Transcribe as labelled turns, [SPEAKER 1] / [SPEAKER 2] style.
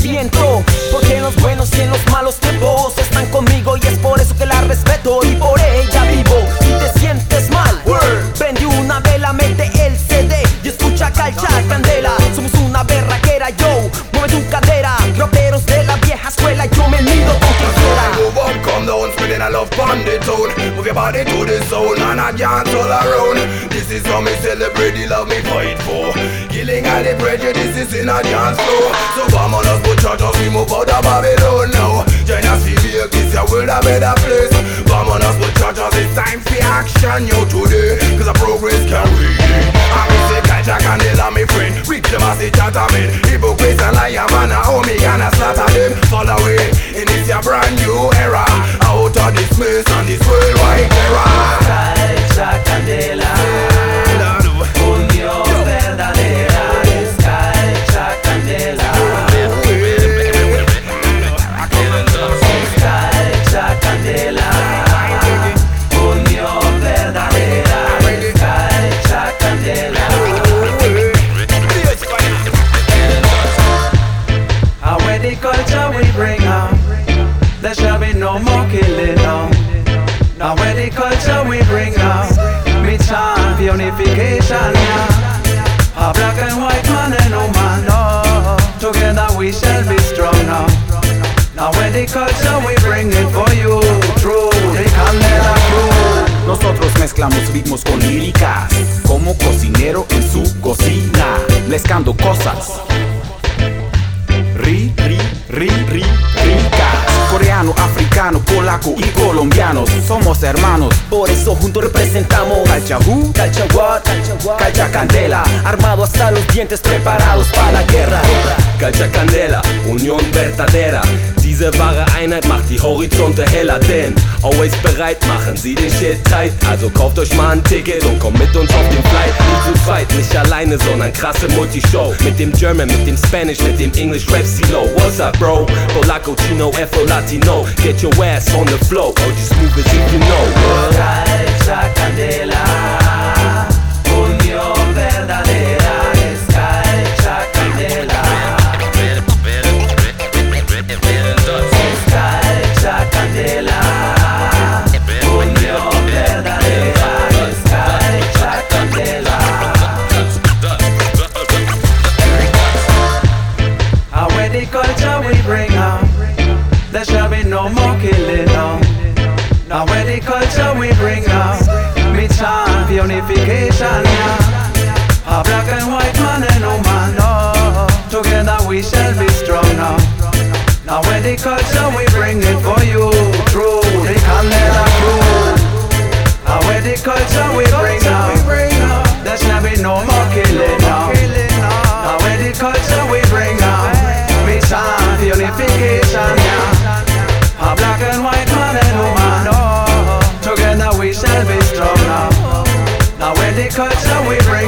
[SPEAKER 1] viento, porque en los buenos y en los malos tiempos están conmigo y es por eso que la respeto y por ella vivo. Si te sientes mal, prende una vela, mete el CD y escucha Calcha Candela. Somos una berraquera, yo, mueve tu cadera. Raperos de la vieja escuela, yo me mido con quien quiera.
[SPEAKER 2] Move up, come down, spreading a love on the tune. Move your body to the sound and I dance all around. This is how me celebrate the love me fight for. Killing all the prejudices in a dance floor. So vámonos muchachos, we move out of Babylon now. Join us to make this your world a better place. Vámonos muchachos, it's time for action yo today, cause the progress can read. I me say Calcha Candela me friend, reach them as they chat a man. Hypocrites and liar man, how me gonna slaughter them. Fall away, in this your brand new era. Out of this mess and this worldwide terror.
[SPEAKER 3] Calcha Candela, unión verdadera es Calcha Candela. Calcha Candela, unión verdadera es Calcha Candela. And when the culture we bring out, there shall be no more killing now. Now when the culture we bring out, me chant for unification, yeah. A black and white man and no man, no. Together we shall be strong now. Now when the culture we bring it for you, true, the Candela crew.
[SPEAKER 4] Nosotros mezclamos ritmos con líricas, como cocinero en su cocina, mezclando cosas ricas. Coreano, africano, polaco y colombianos, somos hermanos,
[SPEAKER 1] por eso juntos representamos
[SPEAKER 4] Calcha who,
[SPEAKER 1] Calcha what,
[SPEAKER 4] Calcha Candela,
[SPEAKER 1] armado hasta los dientes, preparados para la guerra.
[SPEAKER 5] Calcha Candela, Union verdadera. Diese wahre Einheit macht die Horizonte heller, denn always bereit machen sie den Shit tight. Also kauft euch mal ein Ticket und kommt mit uns auf den Flight. Nicht zu zweit, nicht alleine, sondern krasse Multishow. Mit dem German, mit dem Spanish, mit dem English Rap CeeLo. What's up, bro? Polaco, Chino, Afro, Latino. Get your ass on the flow, or just move as if you know.
[SPEAKER 3] Calcha Candela, unión verdadera es Calcha Candela. Calcha Candela, unión verdadera es Calcha Candela. And when the culture we bring out, there shall be no more killing now. Now when the culture we bring out, me chant for unification, yeah. A black and white man and no man, no. Together we shall be strong now. Now when the culture we bring it for you, true, the Candela crew. Now when the culture we bring out, there shall be no more killing now. Now when the culture we bring out, me chant for unification, yeah. A black and white man and woman, no. Together we shall be strong now. Now when the culture we bring